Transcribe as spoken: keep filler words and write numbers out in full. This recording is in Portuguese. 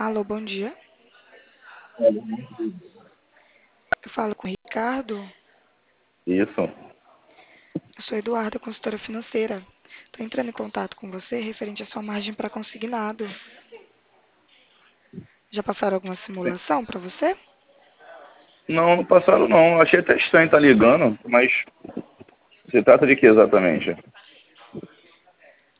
Alô, bom dia. Eu falo com o Ricardo. Isso. Eu sou Eduarda, consultora financeira. Estou entrando em contato com você referente à sua margem para consignado. Já passaram alguma simulação para você? Não, não passaram não. Achei até estranho estar ligando, mas se trata de que exatamente?